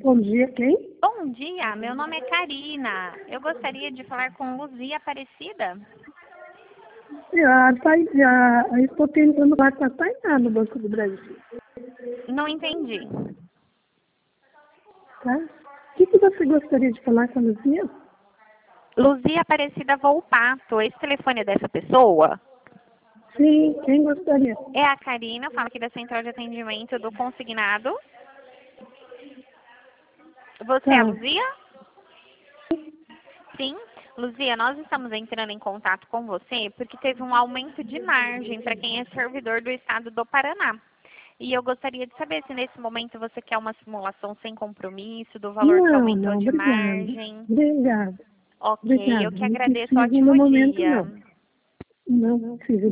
Bom dia, quem? Bom dia, meu nome é Karina. Eu gostaria de falar com Luzia Aparecida. Eu estou tentando falar com a Tainá no Banco do Brasil, Não entendi. tá? O que você gostaria de falar com a Luzia? Luzia Aparecida Volpato. Esse telefone é dessa pessoa? Sim, quem gostaria? É a Karina, eu falo aqui da Central de Atendimento do Consignado. Você é a Tá. Luzia? Sim. Luzia, nós estamos entrando em contato com você porque teve um aumento de margem para quem é servidor do estado do Paraná. E eu gostaria de saber se nesse momento você quer uma simulação sem compromisso do valor que Não, aumentou não, de obrigada. margem. Obrigada. Ok, eu Obrigada. que Não agradeço. preciso no Ótimo momento, dia. não. Não preciso.